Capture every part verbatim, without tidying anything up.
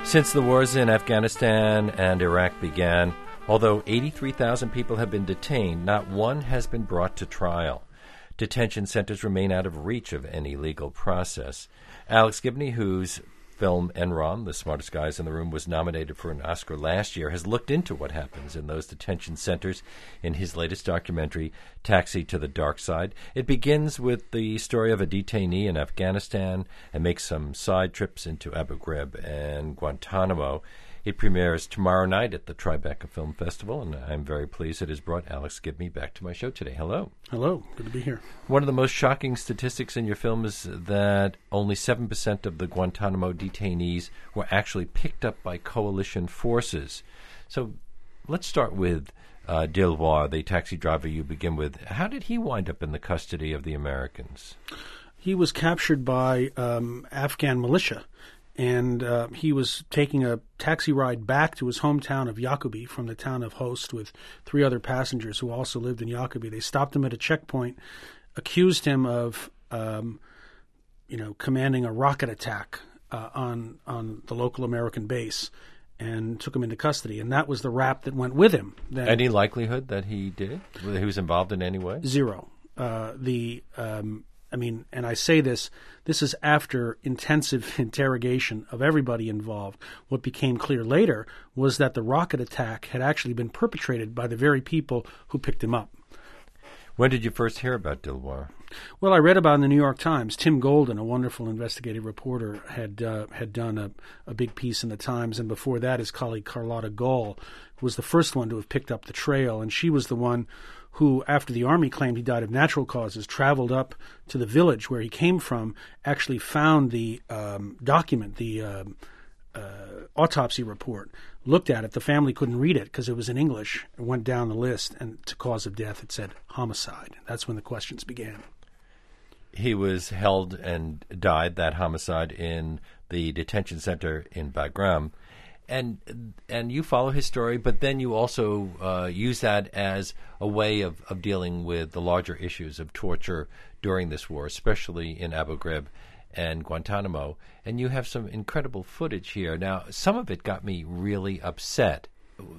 Since the wars in Afghanistan and Iraq began, although eighty-three thousand people have been detained, not one has been brought to trial. Detention centers remain out of reach of any legal process. Alex Gibney, whose film Enron, The Smartest Guys in the Room, was nominated for an Oscar last year, has looked into what happens in those detention centers in his latest documentary, Taxi to the Dark Side. It begins with the story of a detainee in Afghanistan and makes some side trips into Abu Ghraib and Guantanamo. It premieres tomorrow night at the Tribeca Film Festival, and I'm very pleased it has brought Alex Gibney back to my show today. Hello. Hello. Good to be here. One of the most shocking statistics in your film is that only seven percent of the Guantanamo detainees were actually picked up by coalition forces. So let's start with uh, Dilwar, the taxi driver you begin with. How did he wind up in the custody of the Americans? He was captured by um, Afghan militia. And uh, he was taking a taxi ride back to his hometown of Yaqubi from the town of Host with three other passengers who also lived in Yaqubi. They stopped him at a checkpoint, accused him of, um, you know, commanding a rocket attack uh, on on the local American base, and took him into custody. And that was the rap that went with him. Then, any likelihood that he did it? That he was involved in any way? Zero. Uh, the um, I mean, and I say this, this is after intensive interrogation of everybody involved. What became clear later was that the rocket attack had actually been perpetrated by the very people who picked him up. When did you first hear about Dilwar? Well, I read about it in the New York Times. Tim Golden, a wonderful investigative reporter, had uh, had done a, a big piece in the Times, and before that his colleague Carlotta Gall was the first one to have picked up the trail, and she was the one who, after the Army claimed he died of natural causes, traveled up to the village where he came from, actually found the um, document, the um, uh, autopsy report, looked at it. The family couldn't read it because it was in English. It went down the list, and to cause of death, it said homicide. That's when the questions began. He was held and died, that homicide, in the detention center in Bagram. And and you follow his story, but then you also uh, use that as a way of, of dealing with the larger issues of torture during this war, especially in Abu Ghraib and Guantanamo. And you have some incredible footage here. Now, some of it got me really upset.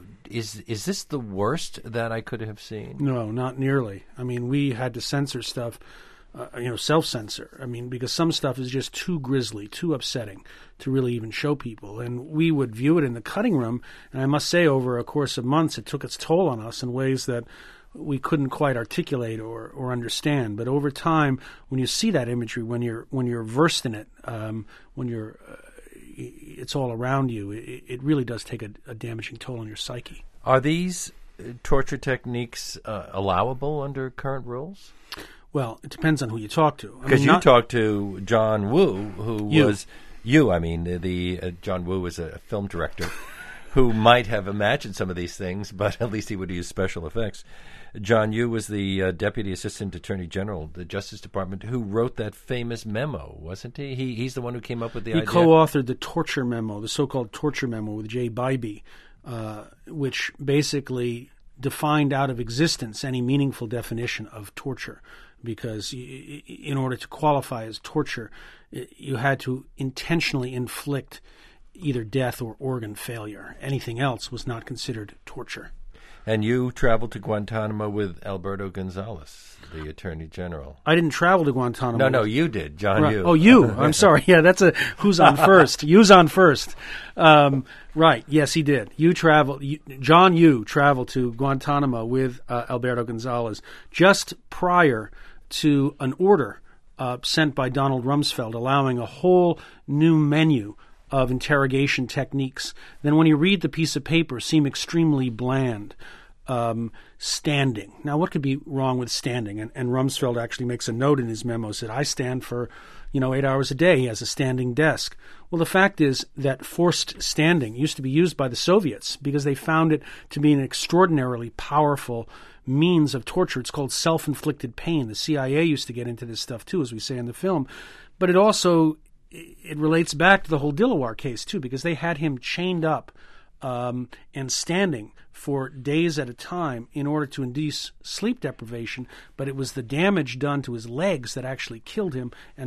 Is is this the worst that I could have seen? No, not nearly. I mean, we had to censor stuff. Uh, you know, self-censor. I mean, because some stuff is just too grisly, too upsetting to really even show people. And we would view it in the cutting room, and I must say over a course of months it took its toll on us in ways that we couldn't quite articulate or, or understand. But over time, when you see that imagery, when you're when you're versed in it, um, when you're uh, it's all around you, it, it really does take a, a damaging toll on your psyche. Are these torture techniques uh, allowable under current rules? Well, it depends on who you talk to. Because you not, talked to John Woo, who you. was you. I mean, the, the uh, John Woo is a film director who might have imagined some of these things, but at least he would use special effects. John Yoo was the uh, Deputy Assistant Attorney General of the Justice Department who wrote that famous memo, wasn't he? he he's the one who came up with the he idea. He co-authored the torture memo, the so-called torture memo with Jay Bybee, uh, which basically defined out of existence any meaningful definition of torture. Because in order to qualify as torture, you had to intentionally inflict either death or organ failure. Anything else was not considered torture. And you traveled to Guantanamo with Alberto Gonzales, the Attorney General. I didn't travel to Guantanamo. No, no, you did, John right. Yoo. Oh, you. I'm sorry. Yeah, that's a who's on first. You's on first. Um, right. Yes, he did. You traveled. You, John Yoo traveled to Guantanamo with uh, Alberto Gonzales just prior to an order uh, sent by Donald Rumsfeld allowing a whole new menu of interrogation techniques. Then when you read the piece of paper, seem extremely bland. Um, standing. Now, what could be wrong with standing? And, and Rumsfeld actually makes a note in his memo, said, I stand for, you know, eight hours a day. He has a standing desk. Well, the fact is that forced standing used to be used by the Soviets because they found it to be an extraordinarily powerful means of torture. It's called self-inflicted pain. The C I A used to get into this stuff, too, as we say in the film. But it also, it relates back to the whole Dilawar case, too, because they had him chained up Um, and standing for days at a time in order to induce sleep deprivation, but it was the damage done to his legs that actually killed him and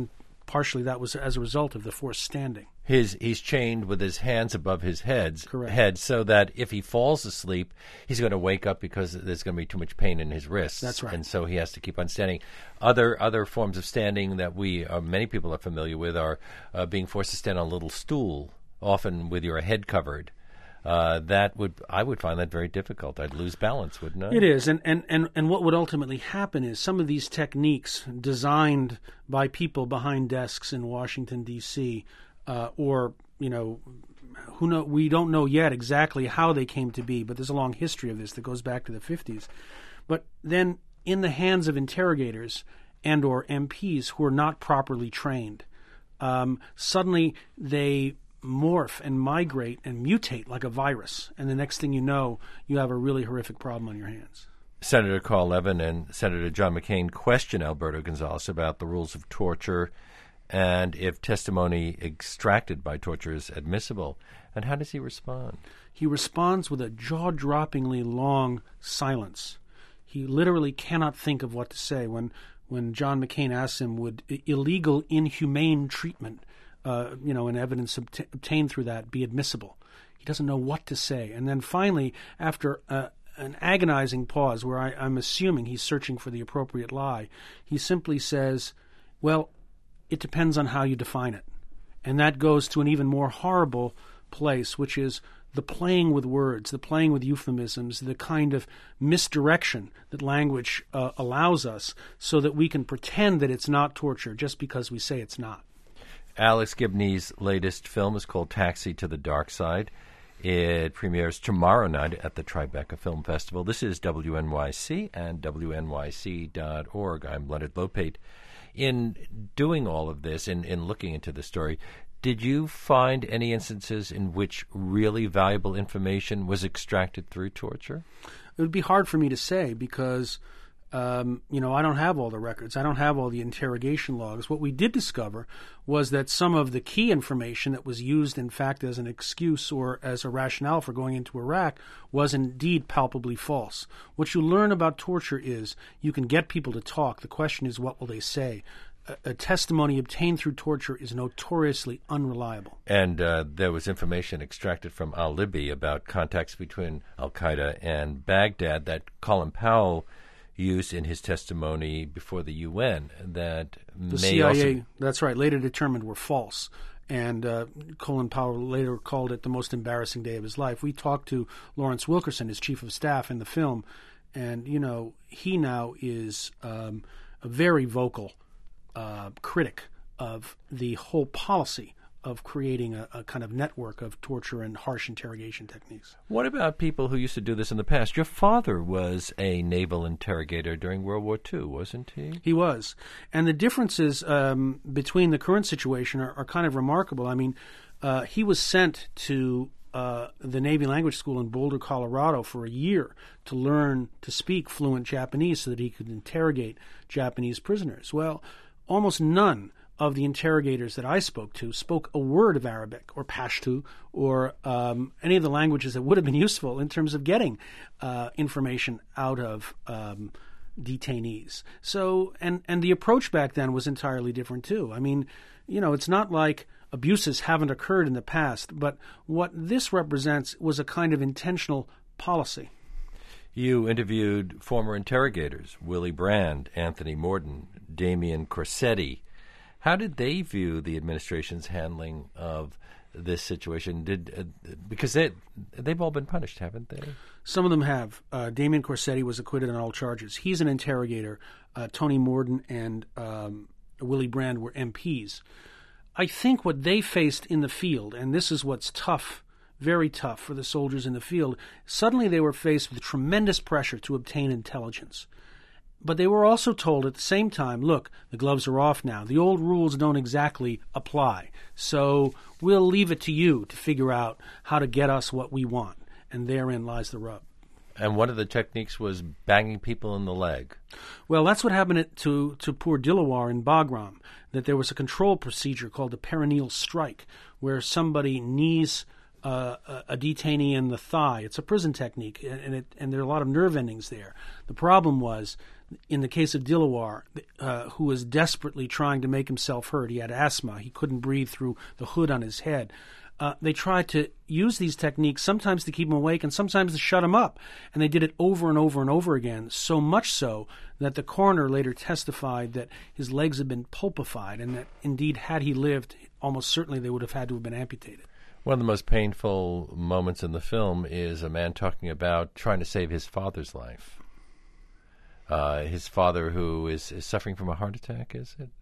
partially that was as a result of the forced standing. His he's chained with his hands above his heads, Correct. head, so that if he falls asleep, he's going to wake up because there's going to be too much pain in his wrists. That's right. And so he has to keep on standing. Other other forms of standing that we uh, many people are familiar with are uh, being forced to stand on a little stool, often with your head covered. Uh, that would I would find that very difficult. I'd lose balance, wouldn't I? It is, and, and, and, and what would ultimately happen is some of these techniques designed by people behind desks in Washington, D C, uh, or, you know, who know, we don't know yet exactly how they came to be, but there's a long history of this that goes back to the fifties. But then in the hands of interrogators and or M Ps who are not properly trained, um, suddenly they morph and migrate and mutate like a virus, and the next thing you know, you have a really horrific problem on your hands. Senator Carl Levin and Senator John McCain question Alberto Gonzales about the rules of torture and if testimony extracted by torture is admissible. And how does he respond? He responds with a jaw-droppingly long silence. He literally cannot think of what to say. When when John McCain asks him, would illegal, inhumane treatment Uh, you know, and evidence obt- obtained through that be admissible? He doesn't know what to say. And then finally, after uh, an agonizing pause where I, I'm assuming he's searching for the appropriate lie, he simply says, well, it depends on how you define it. And that goes to an even more horrible place, which is the playing with words, the playing with euphemisms, the kind of misdirection that language uh, allows us so that we can pretend that it's not torture just because we say it's not. Alex Gibney's latest film is called Taxi to the Dark Side. It premieres tomorrow night at the Tribeca Film Festival. This is W N Y C and W N Y C dot org. I'm Leonard Lopate. In doing all of this, in, in looking into the story, did you find any instances in which really valuable information was extracted through torture? It would be hard for me to say because Um, you know, I don't have all the records. I don't have all the interrogation logs. What we did discover was that some of the key information that was used, in fact, as an excuse or as a rationale for going into Iraq was indeed palpably false. What you learn about torture is you can get people to talk. The question is, what will they say? A, a testimony obtained through torture is notoriously unreliable. And uh, there was information extracted from al-Libi about contacts between al-Qaeda and Baghdad that Colin Powell used in his testimony before the U N that the may C I A, also... that's right, later determined were false. And uh, Colin Powell later called it the most embarrassing day of his life. We talked to Lawrence Wilkerson, his chief of staff in the film, and, you know, he now is um, a very vocal uh, critic of the whole policy of creating a, a kind of network of torture and harsh interrogation techniques. What about people who used to do this in the past? Your father was a naval interrogator during World War Two, wasn't he? He was. And the differences um, between the current situation are, are kind of remarkable. I mean, uh, he was sent to uh, the Navy Language School in Boulder, Colorado for a year to learn to speak fluent Japanese so that he could interrogate Japanese prisoners. Well, almost none of the interrogators that I spoke to spoke a word of Arabic or Pashto or um, any of the languages that would have been useful in terms of getting uh, information out of um, detainees. So, and, and the approach back then was entirely different too. I mean, you know, it's not like abuses haven't occurred in the past, but what this represents was a kind of intentional policy. You interviewed former interrogators, Willie Brand, Anthony Morden, Damian Corsetti. How did they view the administration's handling of this situation? Did uh, because they they've all been punished, haven't they? Some of them have. Uh, Damian Corsetti was acquitted on all charges. He's an interrogator. Uh, Tony Morden and um, Willie Brand were M Ps. I think what they faced in the field, and this is what's tough, very tough for the soldiers in the field, suddenly they were faced with tremendous pressure to obtain intelligence. But they were also told at the same time, look, the gloves are off now. The old rules don't exactly apply. So we'll leave it to you to figure out how to get us what we want. And therein lies the rub. And one of the techniques was banging people in the leg. Well, that's what happened to, to poor Dilawar in Bagram, that there was a control procedure called the perineal strike, where somebody knees uh, a, a detainee in the thigh. It's a prison technique, and it, and there are a lot of nerve endings there. The problem was, in the case of Dilawar, uh, who was desperately trying to make himself heard. He had asthma. He couldn't breathe through the hood on his head. Uh, they tried to use these techniques sometimes to keep him awake and sometimes to shut him up. And they did it over and over and over again, so much so that the coroner later testified that his legs had been pulpified and that, indeed, had he lived, almost certainly they would have had to have been amputated. One of the most painful moments in the film is a man talking about trying to save his father's life. Uh, his father, who is, is suffering from a heart attack, is it?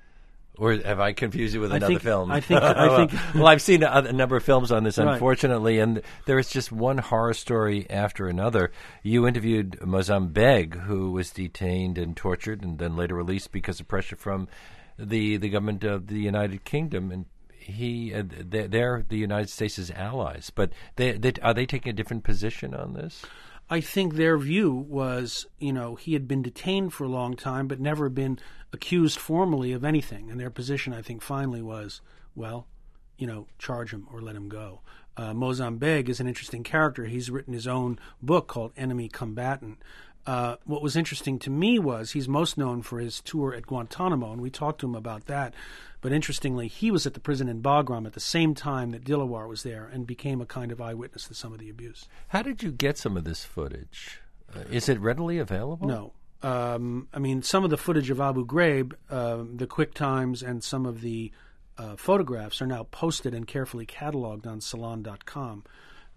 Or have I confused you with I another think, film? I think. I think. Well, I've seen a, a number of films on this, Right. unfortunately, and there is just one horror story after another. You interviewed Mozam Beg, who was detained and tortured, and then later released because of pressure from the the government of the United Kingdom, and he uh, they're, they're the United States' allies. But they, they, are they taking a different position on this? I think their view was, you know, he had been detained for a long time but never been accused formally of anything. And their position, I think, finally was, well, you know, charge him or let him go. Uh, Mozam Beg is an interesting character. He's written his own book called Enemy Combatant. Uh, what was interesting to me was he's most known for his tour at Guantanamo, and we talked to him about that. But interestingly, he was at the prison in Bagram at the same time that Dilawar was there and became a kind of eyewitness to some of the abuse. How did you get some of this footage? Uh, is it readily available? No. Um, I mean, some of the footage of Abu Ghraib, um, the quick times, and some of the uh, photographs are now posted and carefully cataloged on Salon dot com.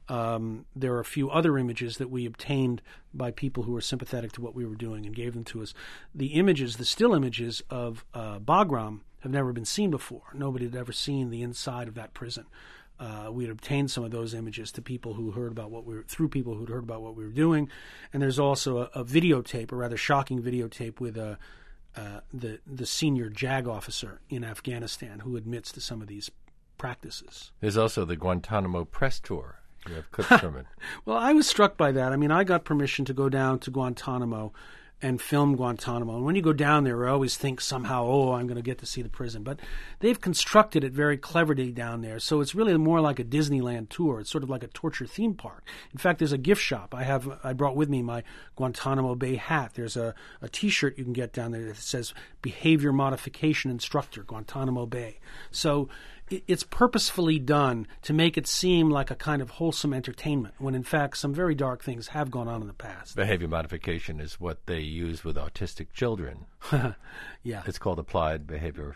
Um, there are a few other images that we obtained by people who were sympathetic to what we were doing and gave them to us. The images, the still images of uh, Bagram have never been seen before. Nobody had ever seen the inside of that prison. Uh, we had obtained some of those images to people who heard about what we were, through people who'd heard about what we were doing. And there's also a, a videotape, a rather shocking videotape with a, uh, the, the senior JAG officer in Afghanistan who admits to some of these practices. There's also the Guantanamo press tour. You have clips from it. Well, I was struck by that. I mean, I got permission to go down to Guantanamo and film Guantanamo. And when you go down there, I always think somehow, oh, I'm going to get to see the prison. But they've constructed it very cleverly down there. So it's really more like a Disneyland tour. It's sort of like a torture theme park. In fact, there's a gift shop. I have I brought with me my Guantanamo Bay hat. There's a, a T-shirt you can get down there that says Behavior Modification Instructor, Guantanamo Bay. So it's purposefully done to make it seem like a kind of wholesome entertainment, when in fact some very dark things have gone on in the past. Behavior modification is what they use with autistic children. Yeah. It's called applied behavior,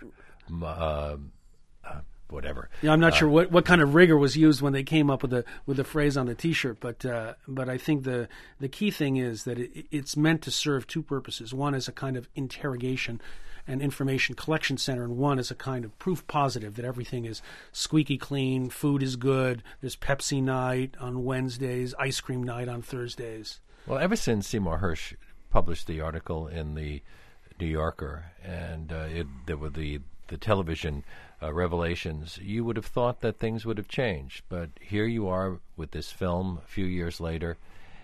uh, uh, whatever. Yeah, I'm not uh, sure what, what kind of rigor was used when they came up with the with the phrase on the T-shirt, but uh, but I think the the key thing is that it, it's meant to serve two purposes. One is a kind of interrogation and information collection center, and one is a kind of proof positive that everything is squeaky clean, food is good, there's Pepsi night on Wednesdays, ice cream night on Thursdays. Well, ever since Seymour Hersh published the article in the New Yorker and uh, it, there were the, the television uh, revelations, you would have thought that things would have changed. But here you are with this film a few years later,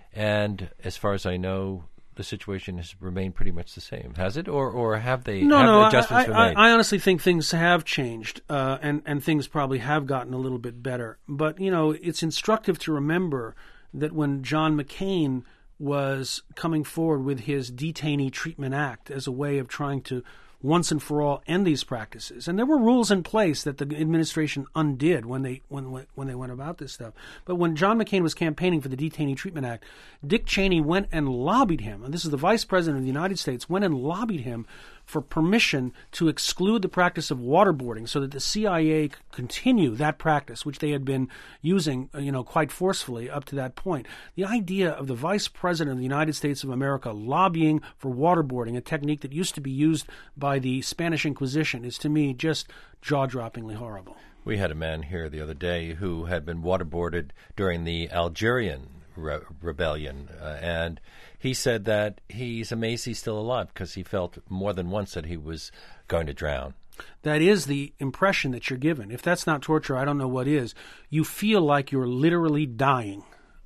and as far as I know, the situation has remained pretty much the same, has it? Or or have they no, have no, the adjustments I, been I, made? I honestly think things have changed, uh, and, and things probably have gotten a little bit better. But, you know, it's instructive to remember that when John McCain was coming forward with his Detainee Treatment Act as a way of trying to once and for all end these practices. And there were rules in place that the administration undid when they when when they went about this stuff. But when John McCain was campaigning for the Detainee Treatment Act, Dick Cheney went and lobbied him, and this is the Vice President of the United States, went and lobbied him for permission to exclude the practice of waterboarding so that the C I A could continue that practice, which they had been using, you know, quite forcefully up to that point. The idea of the Vice President of the United States of America lobbying for waterboarding, a technique that used to be used by the Spanish Inquisition, is to me just jaw-droppingly horrible. We had a man here the other day who had been waterboarded during the Algerian re- rebellion, uh, and he said that he's amazed he's still alive because he felt more than once that he was going to drown. That is the impression that you're given. If that's not torture, I don't know what is. You feel like you're literally dying.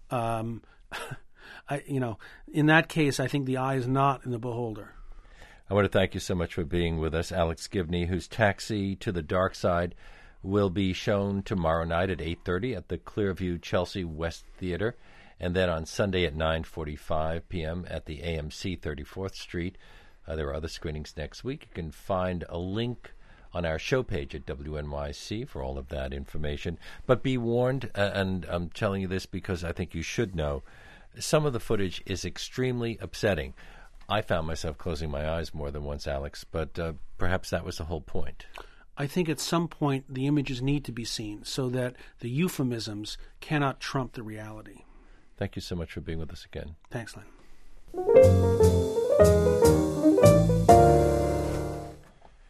Um, I, you know, in that case, I think the eye is not in the beholder. I want to thank you so much for being with us, Alex Gibney, whose Taxi to the Dark Side will be shown tomorrow night at eight thirty at the Clearview Chelsea West Theater, and then on Sunday at nine forty-five p.m. at the A M C thirty-fourth Street. Uh, there are other screenings next week. You can find a link on our show page at W N Y C for all of that information. But be warned, uh, and I'm telling you this because I think you should know, some of the footage is extremely upsetting. I found myself closing my eyes more than once, Alex, but uh, perhaps that was the whole point. I think at some point the images need to be seen so that the euphemisms cannot trump the reality. Thank you so much for being with us again. Thanks, Len.